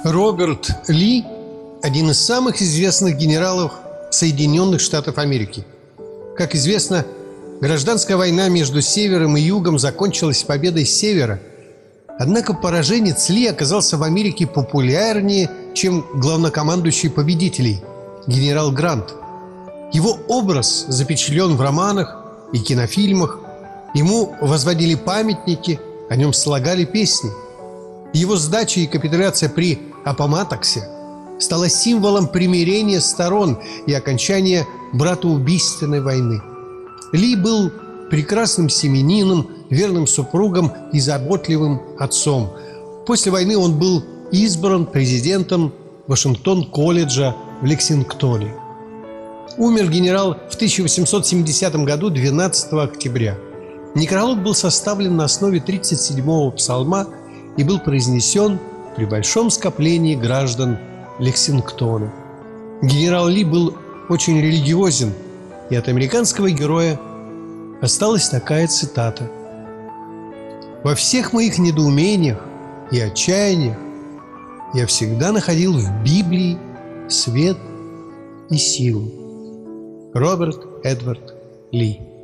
Роберт Ли – один из самых известных генералов Соединенных Штатов Америки. Как известно, гражданская война между Севером и Югом закончилась победой Севера. Однако пораженец Ли оказался в Америке популярнее, чем главнокомандующий победителей – генерал Грант. Его образ запечатлен в романах и кинофильмах, ему возводили памятники, о нем слагали песни. Его сдача и капитуляция при Аппоматоксе стала символом примирения сторон и окончания братоубийственной войны. Ли был прекрасным семьянином, верным супругом и заботливым отцом. После войны он был избран президентом Вашингтон-колледжа в Лексингтоне. Умер генерал в 1870 году, 12 октября. Некролог был составлен на основе 37-го псалма и был произнесен при большом скоплении граждан Лексингтона. Генерал Ли был очень религиозен, и от американского героя осталась такая цитата: «Во всех моих недоумениях и отчаяниях я всегда находил в Библии свет и силу». Роберт Эдвард Ли.